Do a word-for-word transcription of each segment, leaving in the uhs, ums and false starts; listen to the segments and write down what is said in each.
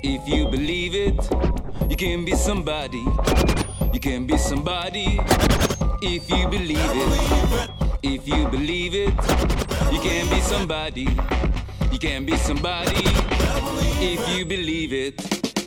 If you believe it, you can be somebody. You can be somebody. If you believe it, if you believe it, you can be somebody. You can be somebody. If you believe it.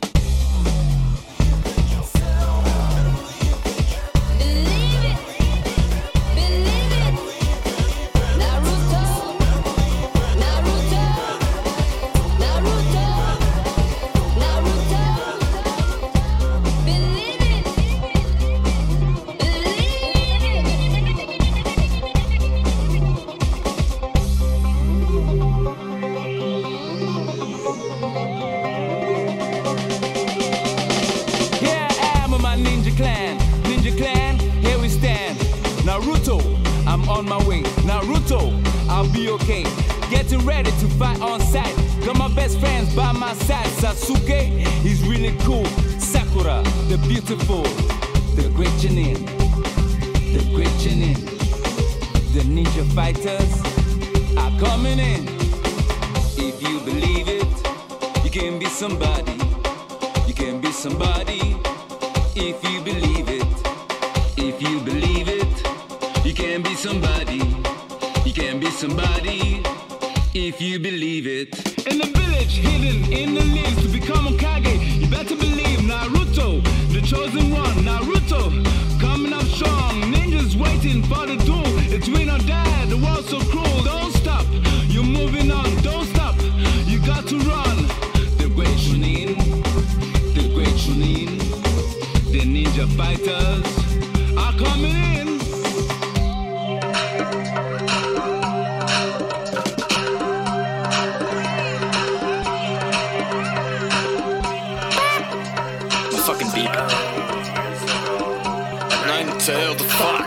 I'm on my way. Naruto, I'll be okay. Getting ready to fight on sight. Got my best friends by my side. Sasuke, he's really cool. Sakura, the beautiful. The great Chunin. The great Chunin. The ninja fighters are coming in. If you believe it, you can be somebody. You can be somebody. If you believe it. If you believe it. You can be somebody, you can be somebody, if you believe it. In the village, hidden in the leaves, to become a Kage, you better believe Naruto, the chosen one. Naruto, coming up strong, ninjas waiting for the duel. It's win or die, the world's so cruel. Don't stop, you're moving on, don't stop, you got to run. The great Chunin, the great Chunin, the ninja fighters are coming in. Fucking beat. Nine tail the fuck.